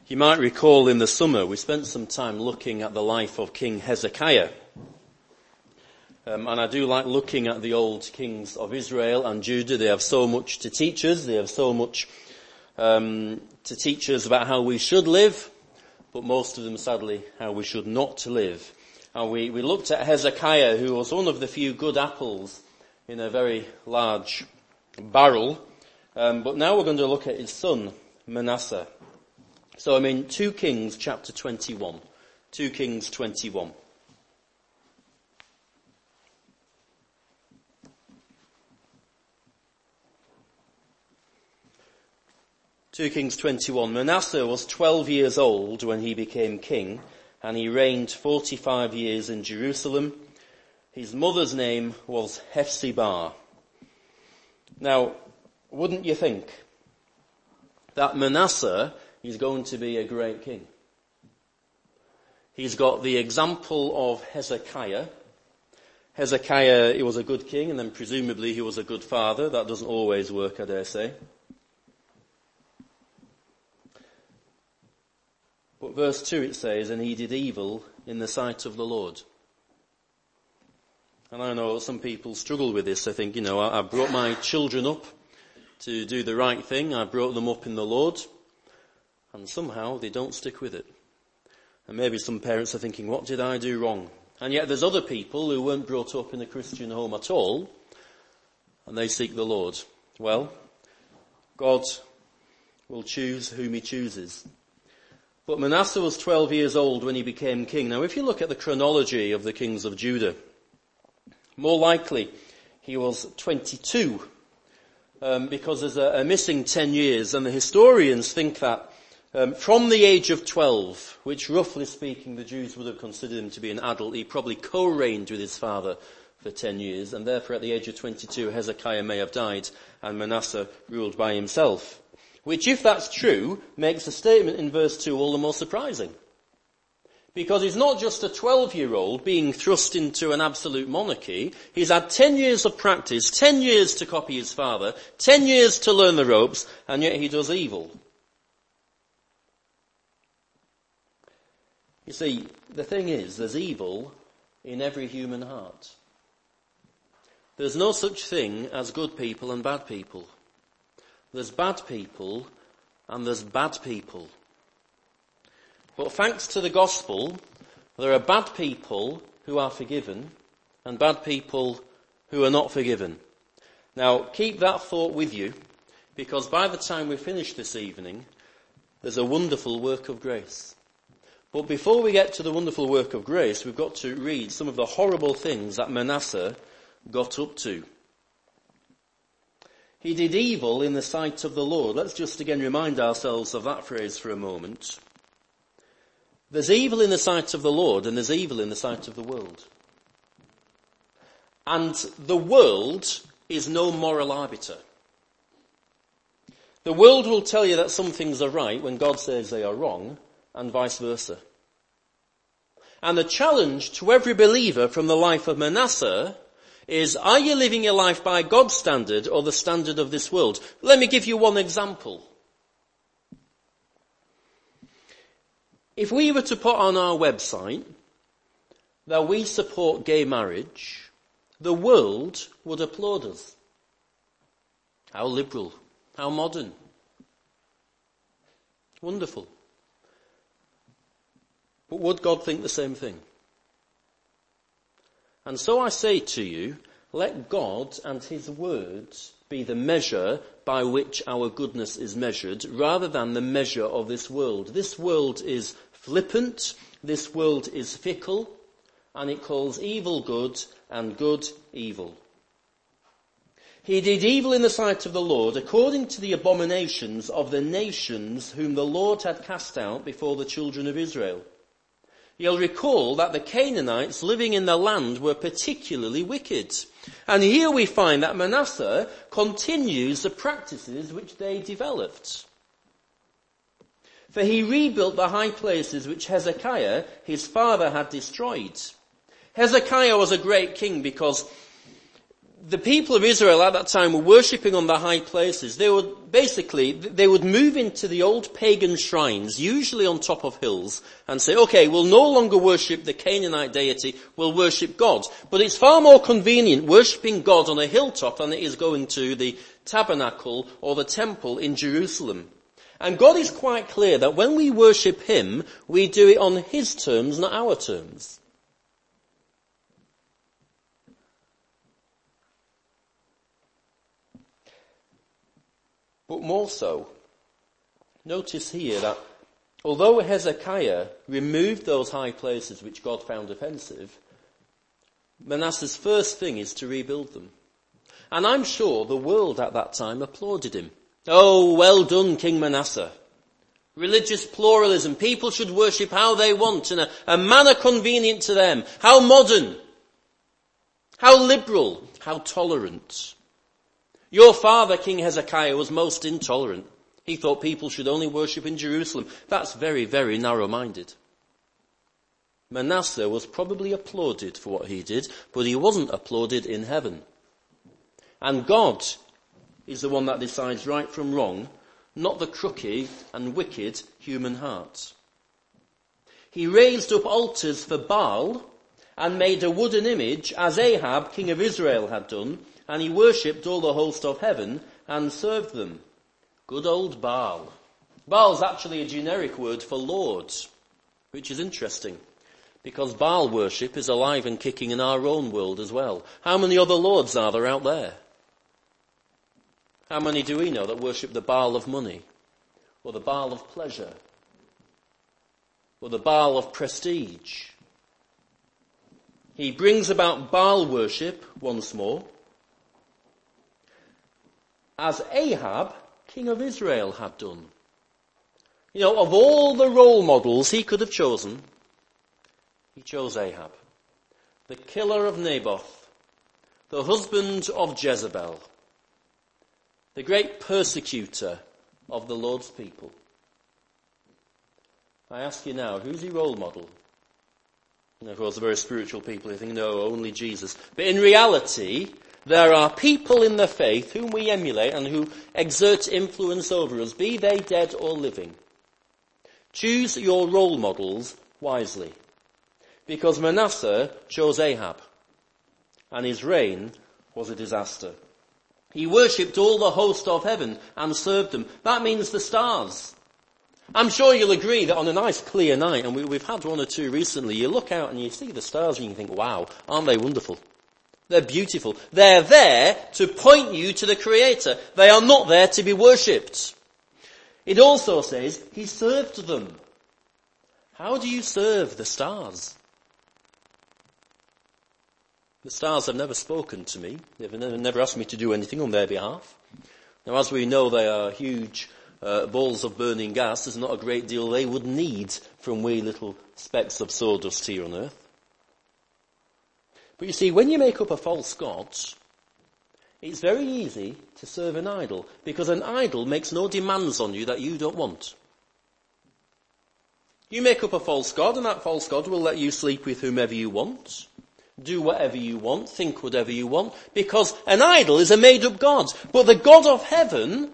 You might recall in the summer we spent some time looking at the life of King Hezekiah. And I do like looking at the old kings of Israel and Judah. They have so much to teach us. They have so much to teach us about how we should live, but most of them, sadly, how we should not live. And we looked at Hezekiah, who was one of the few good apples in a very large barrel. But now we're going to look at his son, Manasseh. So I'm in 2 Kings chapter 21. 2 Kings 21. Manasseh was 12 years old when he became king, and he reigned 45 years in Jerusalem. His mother's name was Hephzibah. Now, wouldn't you think that Manasseh is going to be a great king? He's got the example of Hezekiah. Hezekiah, he was a good king, and then presumably he was a good father. That doesn't always work, I dare say. But verse 2 it says, and he did evil in the sight of the Lord. And I know some people struggle with this. I think, I brought my children up to do the right thing. I brought them up in the Lord. And somehow they don't stick with it. And maybe some parents are thinking, what did I do wrong? And yet there's other people who weren't brought up in a Christian home at all, and they seek the Lord. Well, God will choose whom he chooses. But Manasseh was 12 years old when he became king. Now, if you look at the chronology of the kings of Judah, more likely he was 22, because there's a missing 10 years, and the historians think that from the age of 12, which roughly speaking the Jews would have considered him to be an adult, he probably co-reigned with his father for 10 years, and therefore at the age of 22 Hezekiah may have died and Manasseh ruled by himself. Which, if that's true, makes the statement in verse 2 all the more surprising. Because he's not just a 12-year-old being thrust into an absolute monarchy. He's had 10 years of practice, 10 years to copy his father, 10 years to learn the ropes, and yet he does evil. You see, the thing is, there's evil in every human heart. There's no such thing as good people and bad people. There's bad people and there's bad people. But thanks to the gospel, there are bad people who are forgiven and bad people who are not forgiven. Now, keep that thought with you, because by the time we finish this evening, there's a wonderful work of grace. But before we get to the wonderful work of grace, we've got to read some of the horrible things that Manasseh got up to. He did evil in the sight of the Lord. Let's just again remind ourselves of that phrase for a moment. There's evil in the sight of the Lord and there's evil in the sight of the world. And the world is no moral arbiter. The world will tell you that some things are right when God says they are wrong, and vice versa. And the challenge to every believer from the life of Manasseh is, are you living your life by God's standard or the standard of this world? Let me give you one example. If we were to put on our website that we support gay marriage, the world would applaud us. How liberal, how modern. Wonderful. But would God think the same thing? And so I say to you, let God and his words be the measure by which our goodness is measured, rather than the measure of this world. This world is flippant, this world is fickle, and it calls evil good and good evil. He did evil in the sight of the Lord according to the abominations of the nations whom the Lord had cast out before the children of Israel. You'll recall that the Canaanites living in the land were particularly wicked. And here we find that Manasseh continues the practices which they developed. For he rebuilt the high places which Hezekiah, his father, had destroyed. Hezekiah was a great king because the people of Israel at that time were worshipping on the high places. They would move into the old pagan shrines, usually on top of hills, and say, okay, we'll no longer worship the Canaanite deity, we'll worship God. But it's far more convenient worshipping God on a hilltop than it is going to the tabernacle or the temple in Jerusalem. And God is quite clear that when we worship him, we do it on his terms, not our terms. But more so, notice here that although Hezekiah removed those high places which God found offensive, Manasseh's first thing is to rebuild them. And I'm sure the world at that time applauded him. Oh, well done, King Manasseh. Religious pluralism. People should worship how they want in a manner convenient to them. How modern. How liberal. How tolerant. Your father, King Hezekiah, was most intolerant. He thought people should only worship in Jerusalem. That's very, very narrow-minded. Manasseh was probably applauded for what he did, but he wasn't applauded in heaven. And God is the one that decides right from wrong, not the crooked and wicked human heart. He raised up altars for Baal and made a wooden image, as Ahab, king of Israel, had done, and he worshipped all the host of heaven and served them. Good old Baal. Baal's actually a generic word for Lord, which is interesting, because Baal worship is alive and kicking in our own world as well. How many other lords are there out there? How many do we know that worship the Baal of money, or the Baal of pleasure, or the Baal of prestige? He brings about Baal worship once more, as Ahab, king of Israel, had done. You know, of all the role models he could have chosen, he chose Ahab, the killer of Naboth, the husband of Jezebel, the great persecutor of the Lord's people. I ask you now, who's he role model? And of course, the very spiritual people who think, no, only Jesus. But in reality, there are people in the faith whom we emulate and who exert influence over us, be they dead or living. Choose your role models wisely, because Manasseh chose Ahab, and his reign was a disaster. He worshipped all the host of heaven and served them. That means the stars. I'm sure you'll agree that on a nice clear night, and we've had one or two recently, you look out and you see the stars and you think, wow, aren't they wonderful? They're beautiful. They're there to point you to the Creator. They are not there to be worshipped. It also says he served them. How do you serve the stars? The stars have never spoken to me. They've never asked me to do anything on their behalf. Now, as we know, they are huge balls of burning gas. There's not a great deal they would need from wee little specks of sawdust here on earth. But you see, when you make up a false god, it's very easy to serve an idol, because an idol makes no demands on you that you don't want. You make up a false god, and that false god will let you sleep with whomever you want, do whatever you want, think whatever you want, because an idol is a made-up god. But the God of heaven,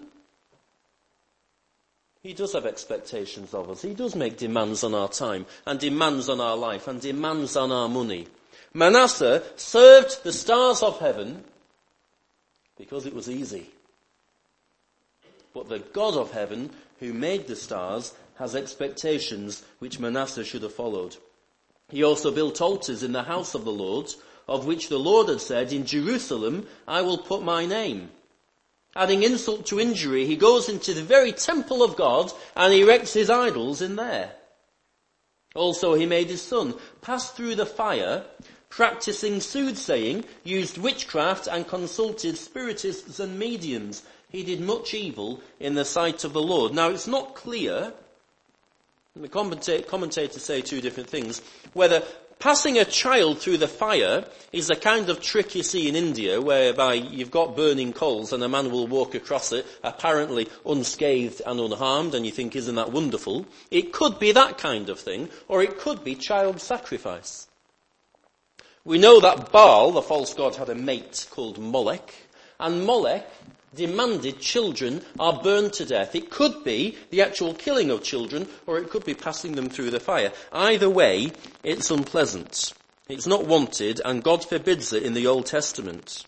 he does have expectations of us. He does make demands on our time, and demands on our life, and demands on our money. Manasseh served the stars of heaven because it was easy. But the God of heaven, who made the stars, has expectations which Manasseh should have followed. He also built altars in the house of the Lord, of which the Lord had said, in Jerusalem I will put my name. Adding insult to injury, he goes into the very temple of God and erects his idols in there. Also he made his son pass through the fire, practicing soothsaying, used witchcraft and consulted spiritists and mediums. He did much evil in the sight of the Lord. Now it's not clear, the commentators say two different things, whether passing a child through the fire is a kind of trick you see in India, whereby you've got burning coals and a man will walk across it, apparently unscathed and unharmed, and you think, isn't that wonderful? It could be that kind of thing, or it could be child sacrifice. We know that Baal, the false god, had a mate called Molech, and Molech demanded children are burned to death. It could be the actual killing of children, or it could be passing them through the fire. Either way, it's unpleasant. It's not wanted, and God forbids it in the Old Testament.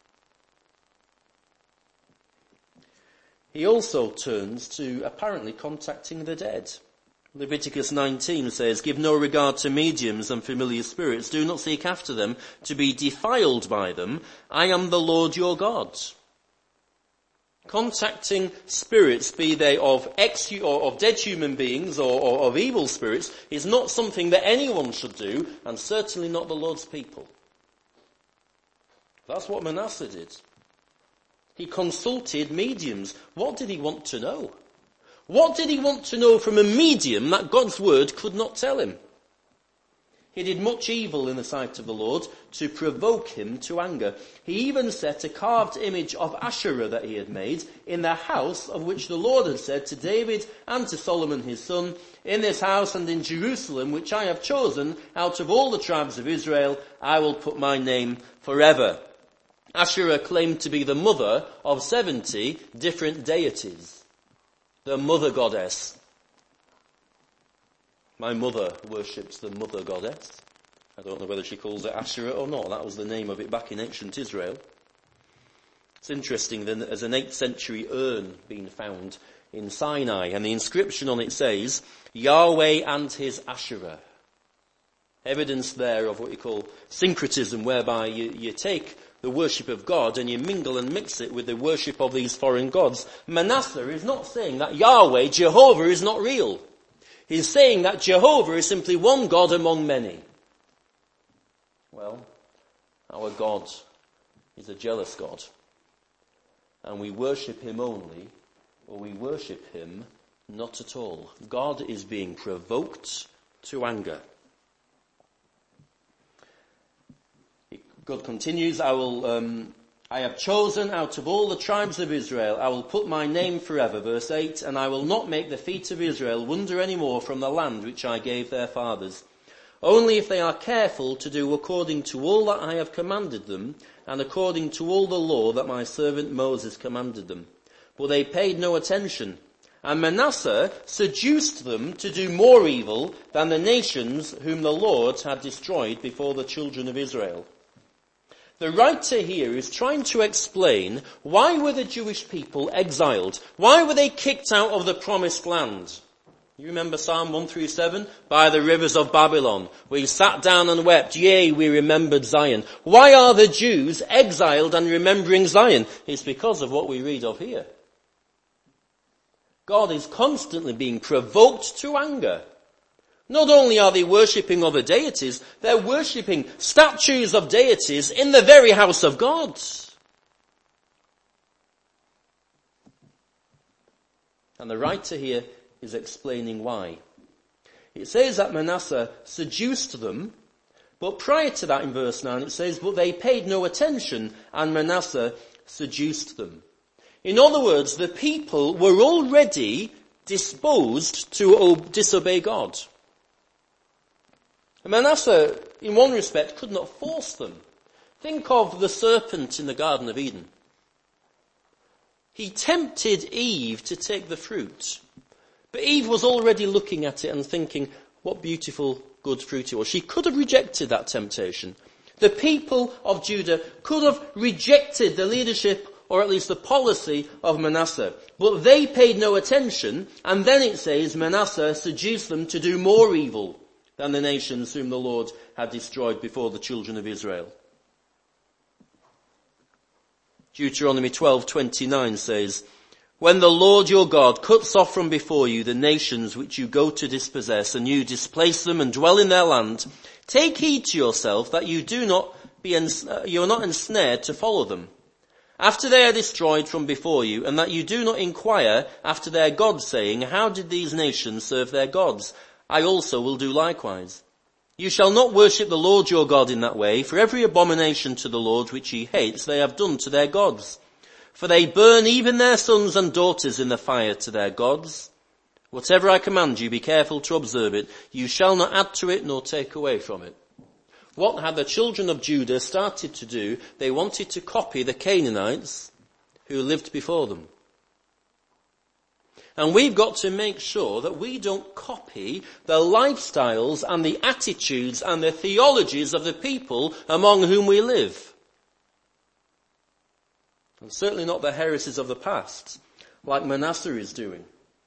He also turns to apparently contacting the dead. Leviticus 19 says, "Give no regard to mediums and familiar spirits. Do not seek after them to be defiled by them. I am the Lord your God." Contacting spirits, be they of dead human beings or of evil spirits, is not something that anyone should do, and certainly not the Lord's people. That's what Manasseh did. He consulted mediums. What did he want to know? What did he want to know from a medium that God's word could not tell him? He did much evil in the sight of the Lord to provoke him to anger. He even set a carved image of Asherah that he had made in the house of which the Lord had said to David and to Solomon his son, "In this house and in Jerusalem, which I have chosen out of all the tribes of Israel, I will put my name forever." Asherah claimed to be the mother of 70 different deities. The mother goddess. My mother worships the mother goddess. I don't know whether she calls it Asherah or not. That was the name of it back in ancient Israel. It's interesting that there's an 8th century urn being found in Sinai, and the inscription on it says, "Yahweh and his Asherah." Evidence there of what you call syncretism, whereby you take the worship of God and you mingle and mix it with the worship of these foreign gods. Manasseh is not saying that Yahweh, Jehovah, is not real. He's saying that Jehovah is simply one God among many. Well, our God is a jealous God. And we worship him only, or we worship him not at all. God is being provoked to anger. God continues, I have chosen out of all the tribes of Israel, I will put my name forever, verse 8, and I will not make the feet of Israel wander any more from the land which I gave their fathers. Only if they are careful to do according to all that I have commanded them, and according to all the law that my servant Moses commanded them. But they paid no attention, and Manasseh seduced them to do more evil than the nations whom the Lord had destroyed before the children of Israel. The writer here is trying to explain why were the Jewish people exiled? Why were they kicked out of the promised land? You remember Psalm 137? By the rivers of Babylon. We sat down and wept. Yea, we remembered Zion. Why are the Jews exiled and remembering Zion? It's because of what we read of here. God is constantly being provoked to anger. Not only are they worshipping other deities, they're worshipping statues of deities in the very house of God. And the writer here is explaining why. It says that Manasseh seduced them, but prior to that in verse 9 it says, but they paid no attention and Manasseh seduced them. In other words, the people were already disposed to disobey God. And Manasseh, in one respect, could not force them. Think of the serpent in the Garden of Eden. He tempted Eve to take the fruit. But Eve was already looking at it and thinking, what beautiful, good fruit it was. She could have rejected that temptation. The people of Judah could have rejected the leadership, or at least the policy, of Manasseh. But they paid no attention, and then it says Manasseh seduced them to do more evil than the nations whom the Lord had destroyed before the children of Israel. Deuteronomy 12:29 says, when the Lord your God cuts off from before you the nations which you go to dispossess, and you displace them and dwell in their land, take heed to yourself that you are not ensnared to follow them, after they are destroyed from before you, and that you do not inquire after their gods, saying, how did these nations serve their gods? I also will do likewise. You shall not worship the Lord your God in that way, for every abomination to the Lord which he hates they have done to their gods. For they burn even their sons and daughters in the fire to their gods. Whatever I command you, be careful to observe it. You shall not add to it nor take away from it. What had the children of Judah started to do? They wanted to copy the Canaanites who lived before them. And we've got to make sure that we don't copy the lifestyles and the attitudes and the theologies of the people among whom we live. And certainly not the heresies of the past, like Manasseh is doing.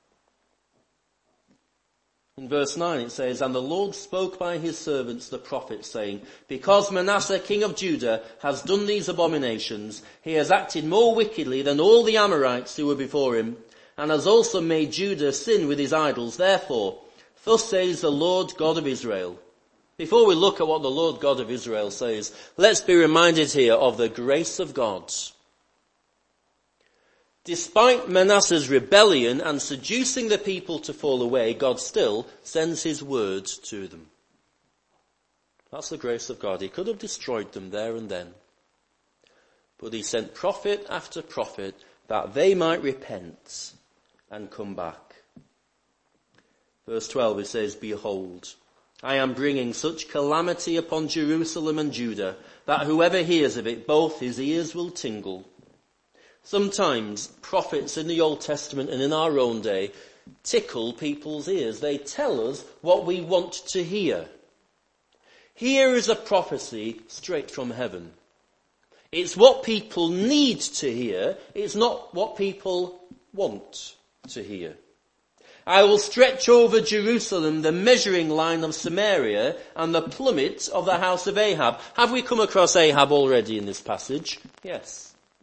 In verse 9 it says, "And the Lord spoke by his servants the prophets, saying, Because Manasseh king of Judah has done these abominations, he has acted more wickedly than all the Amorites who were before him, and has also made Judah sin with his idols. Therefore, thus says the Lord God of Israel." Before we look at what the Lord God of Israel says, let's be reminded here of the grace of God. Despite Manasseh's rebellion and seducing the people to fall away, God still sends his word to them. That's the grace of God. He could have destroyed them there and then. But he sent prophet after prophet that they might repent and come back. Verse 12 it says, "Behold, I am bringing such calamity upon Jerusalem and Judah that whoever hears of it, both his ears will tingle." Sometimes prophets in the Old Testament and in our own day tickle people's ears. They tell us what we want to hear. Here is a prophecy straight from heaven. It's what people need to hear. It's not what people want to hear. "I will stretch over Jerusalem the measuring line of Samaria and the plummet of the house of Ahab." Have we come across Ahab already in this passage? Yes.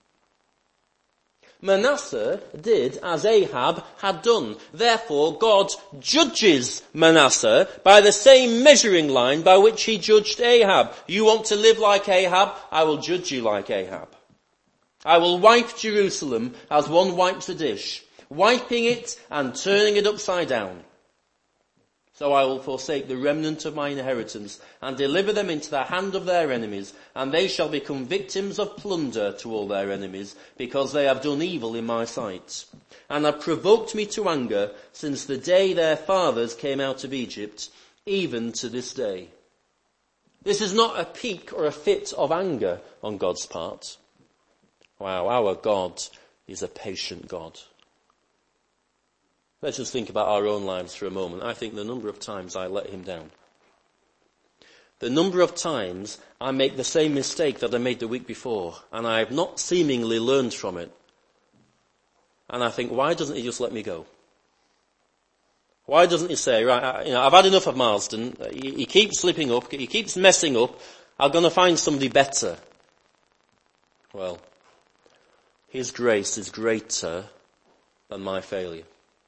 Manasseh did as Ahab had done. Therefore, God judges Manasseh by the same measuring line by which he judged Ahab. You want to live like Ahab? I will judge you like Ahab. I will wipe Jerusalem as one wipes a dish, wiping it and turning it upside down. So I will forsake the remnant of my inheritance and deliver them into the hand of their enemies, and they shall become victims of plunder to all their enemies, because they have done evil in my sight, and have provoked me to anger since the day their fathers came out of Egypt, even to this day. This is not a peak or a fit of anger on God's part. Wow, our God is a patient God. Let's just think about our own lives for a moment. I think the number of times I let him down. The number of times I make the same mistake that I made the week before, and I have not seemingly learned from it. And I think, why doesn't he just let me go? Why doesn't he say, right, I've had enough of Marsden. He keeps slipping up. He keeps messing up. I'm going to find somebody better. Well, his grace is greater than my failure.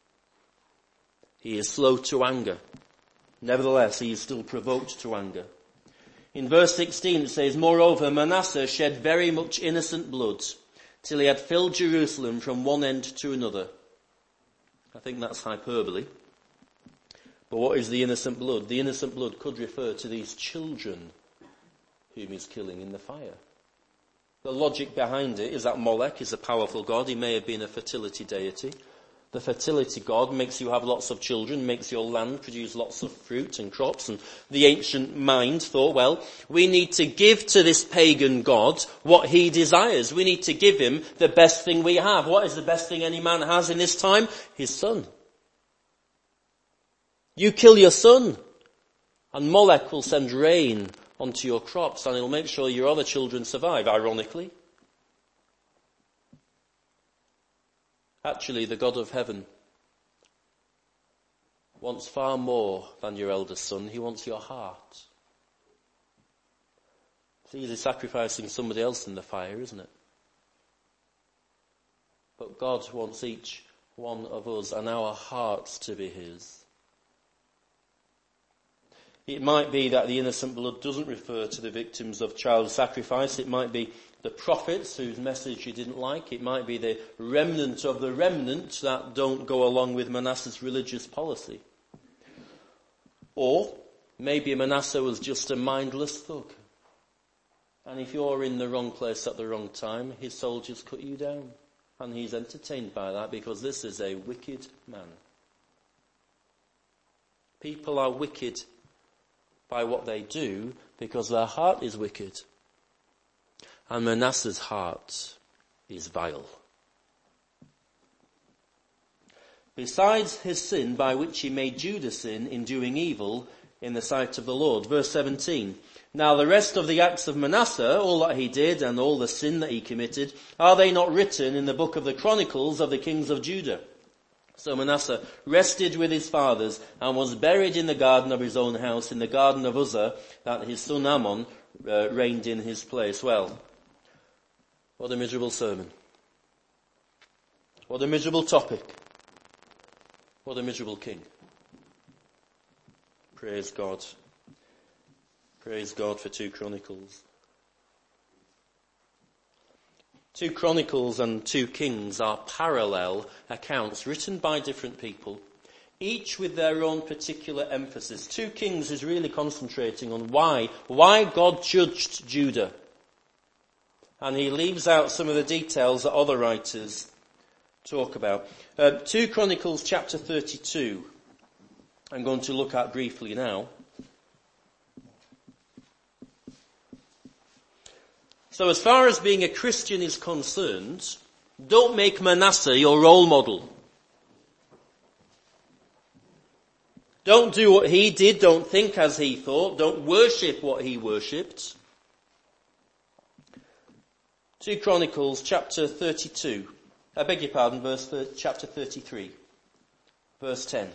He is slow to anger. Nevertheless, he is still provoked to anger. In verse 16 it says, "Moreover, Manasseh shed very much innocent blood, till he had filled Jerusalem from one end to another." I think that's hyperbole. But what is the innocent blood? The innocent blood could refer to these children whom he's killing in the fire. The logic behind it is that Molech is a powerful god. He may have been a fertility deity. The fertility god makes you have lots of children, makes your land produce lots of fruit and crops. And the ancient mind thought, well, we need to give to this pagan god what he desires. We need to give him the best thing we have. What is the best thing any man has in this time? His son. You kill your son, and Molech will send rain onto your crops, and he'll make sure your other children survive, ironically. Actually, the God of heaven wants far more than your eldest son. He wants your heart. It's easy sacrificing somebody else in the fire, isn't it? But God wants each one of us and our hearts to be his. It might be that the innocent blood doesn't refer to the victims of child sacrifice. It might be the prophets whose message you didn't like. It might be the remnant of the remnant that don't go along with Manasseh's religious policy. Or maybe Manasseh was just a mindless thug. And if you're in the wrong place at the wrong time, his soldiers cut you down. And he's entertained by that because this is a wicked man. People are wicked by what they do because their heart is wicked. And Manasseh's heart is vile. Besides his sin by which he made Judah sin in doing evil in the sight of the Lord. Verse 17. Now the rest of the acts of Manasseh, all that he did and all the sin that he committed, are they not written in the book of the Chronicles of the kings of Judah? So Manasseh rested with his fathers and was buried in the garden of his own house, in the garden of Uzzah, that his son Ammon reigned in his place. Well, what a miserable sermon. What a miserable topic. What a miserable king. Praise God. Praise God for 2 Chronicles. 2 Chronicles and 2 Kings are parallel accounts written by different people, each with their own particular emphasis. 2 Kings is really concentrating on why God judged Judah. And he leaves out some of the details that other writers talk about. 2 Chronicles chapter 32, I'm going to look at briefly now. So as far as being a Christian is concerned, don't make Manasseh your role model. Don't do what he did, don't think as he thought, don't worship what he worshipped. 2 Chronicles chapter 32. I beg your pardon, chapter 33, verse 10.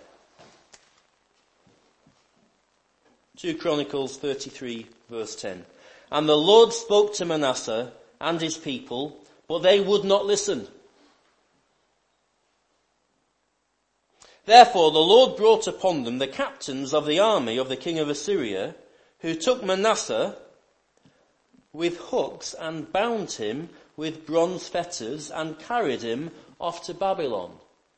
2 Chronicles 33, verse 10. And the Lord spoke to Manasseh and his people, but they would not listen. Therefore the Lord brought upon them the captains of the army of the king of Assyria, who took Manasseh with hooks and bound him with bronze fetters and carried him off to Babylon.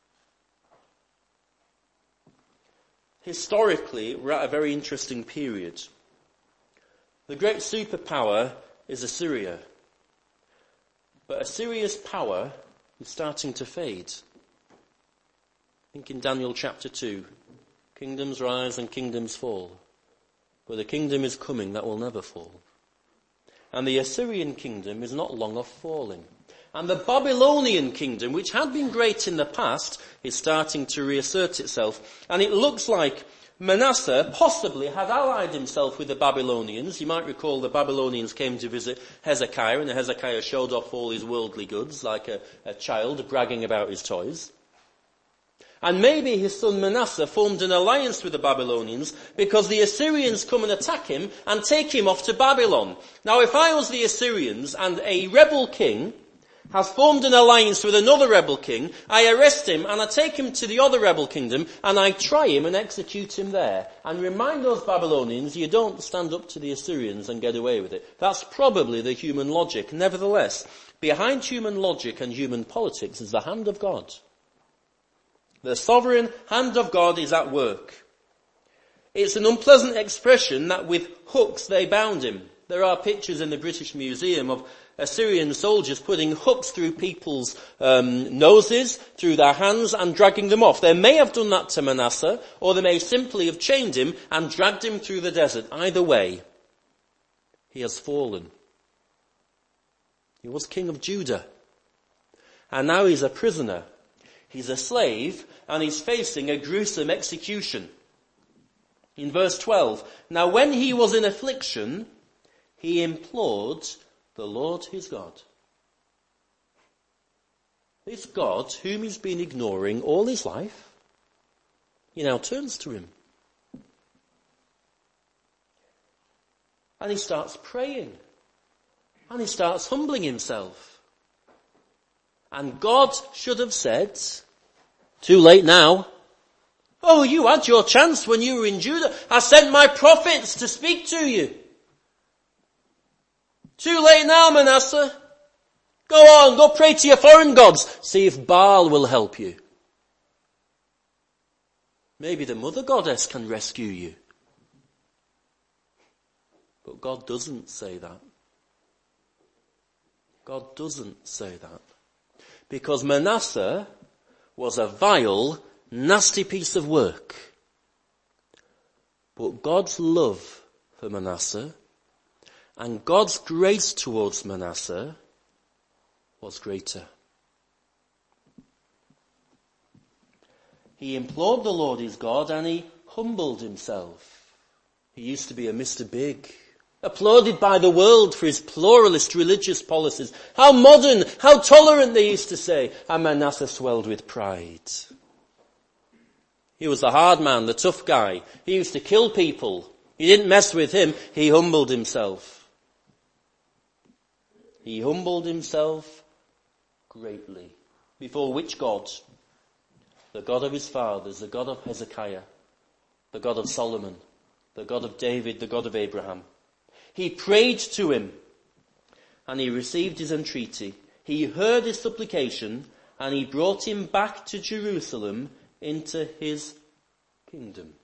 Historically, we're at a very interesting period. The great superpower is Assyria. But Assyria's power is starting to fade. Think in Daniel chapter 2. Kingdoms rise and kingdoms fall. But a kingdom is coming that will never fall. And the Assyrian kingdom is not long off falling. And the Babylonian kingdom, which had been great in the past, is starting to reassert itself. And it looks like Manasseh possibly had allied himself with the Babylonians. You might recall the Babylonians came to visit Hezekiah, and Hezekiah showed off all his worldly goods like a child bragging about his toys. And maybe his son Manasseh formed an alliance with the Babylonians because the Assyrians come and attack him and take him off to Babylon. Now if I was the Assyrians and a rebel king has formed an alliance with another rebel king, I arrest him and I take him to the other rebel kingdom and I try him and execute him there. And remind those Babylonians, you don't stand up to the Assyrians and get away with it. That's probably the human logic. Nevertheless, behind human logic and human politics is the hand of God. The sovereign hand of God is at work. It's an unpleasant expression that with hooks they bound him. There are pictures in the British Museum of Assyrian soldiers putting hooks through people's noses, through their hands, and dragging them off. They may have done that to Manasseh, or they may simply have chained him and dragged him through the desert. Either way, he has fallen. He was king of Judah. And now he's a prisoner. He's a slave, and he's facing a gruesome execution. In verse 12, now when he was in affliction, he implored the Lord his God. This God, whom he's been ignoring all his life, he now turns to him. And he starts praying. And he starts humbling himself. And God should have said, too late now. Oh, you had your chance when you were in Judah. I sent my prophets to speak to you. Too late now, Manasseh. Go on, go pray to your foreign gods. See if Baal will help you. Maybe the mother goddess can rescue you. But God doesn't say that. God doesn't say that. Because Manasseh was a vile, nasty piece of work. But God's love for Manasseh, and God's grace towards Manasseh was greater. He implored the Lord his God and he humbled himself. He used to be a Mr. Big, applauded by the world for his pluralist religious policies. How modern, how tolerant, they used to say. And Manasseh swelled with pride. He was the hard man, the tough guy. He used to kill people. You didn't mess with him. He humbled himself. He humbled himself greatly. Before which God? The God of his fathers, the God of Hezekiah, the God of Solomon, the God of David, the God of Abraham. He prayed to him, and he received his entreaty. He heard his supplication, and he brought him back to Jerusalem into his kingdom.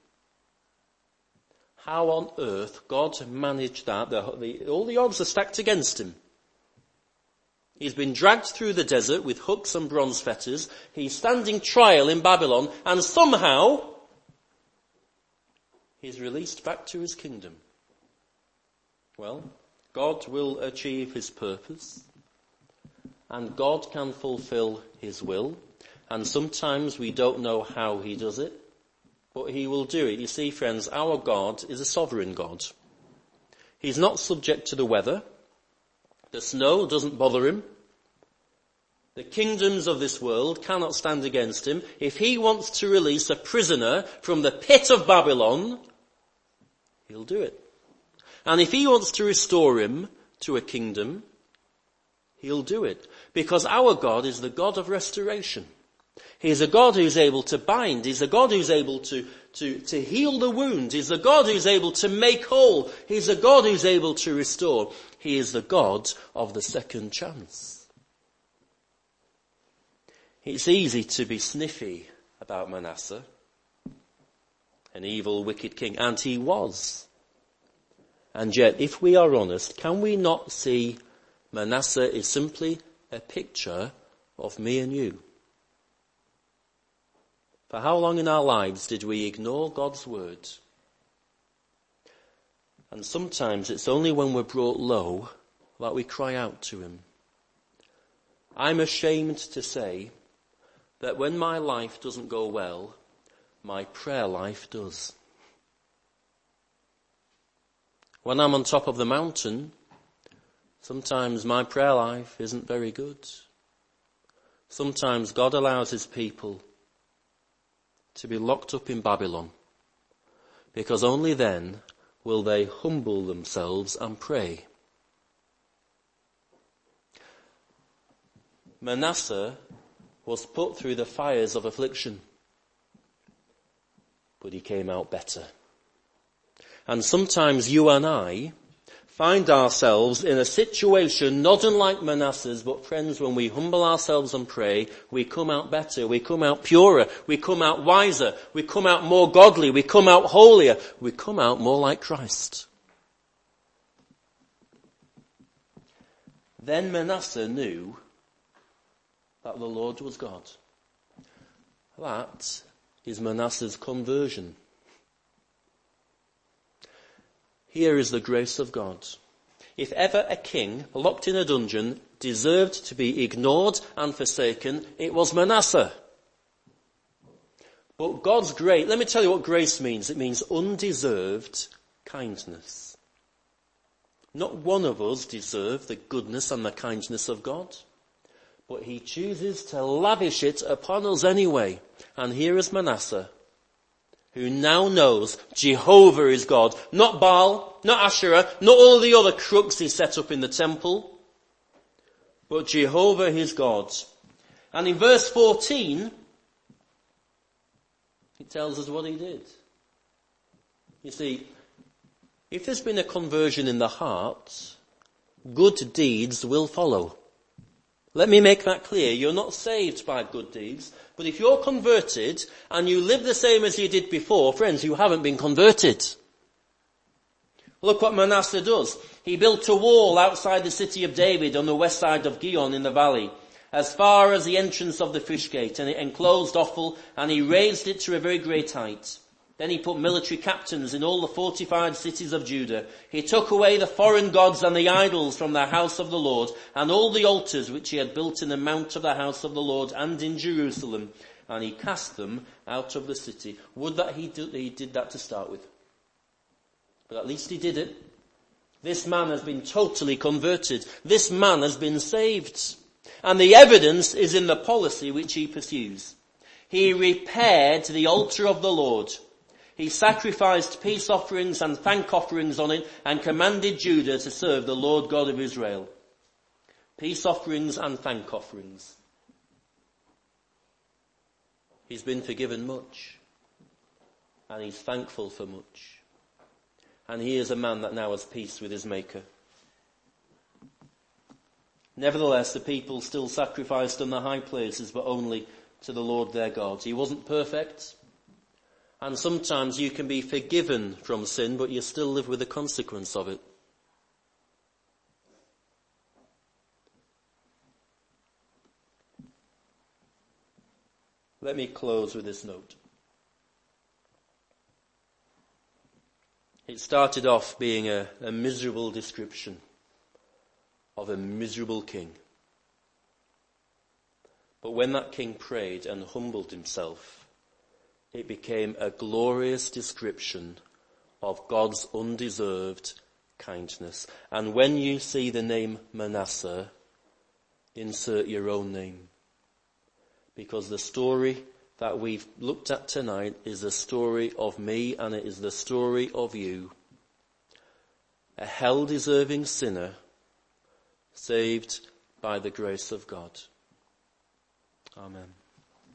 How on earth God managed that? All the odds are stacked against him. He's been dragged through the desert with hooks and bronze fetters. He's standing trial in Babylon, and somehow he's released back to his kingdom. Well, God will achieve his purpose, and God can fulfill his will, and sometimes we don't know how he does it, but he will do it. You see, friends, our God is a sovereign God. He's not subject to the weather. The snow doesn't bother him. The kingdoms of this world cannot stand against him. If he wants to release a prisoner from the pit of Babylon, he'll do it. And if he wants to restore him to a kingdom, he'll do it. Because our God is the God of restoration. He's a God who's able to bind. He's a God who's able to heal the wound. He's a God who's able to make whole. He's a God who's able to restore. He is the God of the second chance. It's easy to be sniffy about Manasseh, an evil, wicked king, and he was. And yet, if we are honest, can we not see Manasseh is simply a picture of me and you? For how long in our lives did we ignore God's word? And sometimes it's only when we're brought low that we cry out to him. I'm ashamed to say that when my life doesn't go well, my prayer life does. When I'm on top of the mountain, sometimes my prayer life isn't very good. Sometimes God allows his people to be locked up in Babylon, because only then will they humble themselves and pray. Manasseh was put through the fires of affliction, but he came out better. And sometimes you and I find ourselves in a situation not unlike Manasseh's, but friends, when we humble ourselves and pray, we come out better, we come out purer, we come out wiser, we come out more godly, we come out holier, we come out more like Christ. Then Manasseh knew that the Lord was God. That is Manasseh's conversion. Here is the grace of God. If ever a king locked in a dungeon deserved to be ignored and forsaken, it was Manasseh. But God's grace, let me tell you what grace means. It means undeserved kindness. Not one of us deserve the goodness and the kindness of God, but he chooses to lavish it upon us anyway. And here is Manasseh, who now knows Jehovah is God. Not Baal, not Asherah, not all the other crooks he set up in the temple, but Jehovah is God. And in verse 14, it tells us what he did. You see, if there's been a conversion in the heart, good deeds will follow. Let me make that clear. You're not saved by good deeds, but if you're converted and you live the same as you did before, friends, you haven't been converted. Look what Manasseh does. He built a wall outside the city of David on the west side of Gihon in the valley, as far as the entrance of the fish gate, and it enclosed Ophel, and he raised it to a very great height. Then he put military captains in all the fortified cities of Judah. He took away the foreign gods and the idols from the house of the Lord, and all the altars which he had built in the mount of the house of the Lord and in Jerusalem, and he cast them out of the city. Would that he did that to start with. But at least he did it. This man has been totally converted. This man has been saved. And the evidence is in the policy which he pursues. He repaired the altar of the Lord. He sacrificed peace offerings and thank offerings on it and commanded Judah to serve the Lord God of Israel. Peace offerings and thank offerings. He's been forgiven much. And he's thankful for much. And he is a man that now has peace with his Maker. Nevertheless, the people still sacrificed on the high places, but only to the Lord their God. He wasn't perfect. And sometimes you can be forgiven from sin, but you still live with the consequence of it. Let me close with this note. It started off being a miserable description of a miserable king. But when that king prayed and humbled himself, it became a glorious description of God's undeserved kindness. And when you see the name Manasseh, insert your own name. Because the story that we've looked at tonight is the story of me, and it is the story of you. A hell-deserving sinner saved by the grace of God. Amen.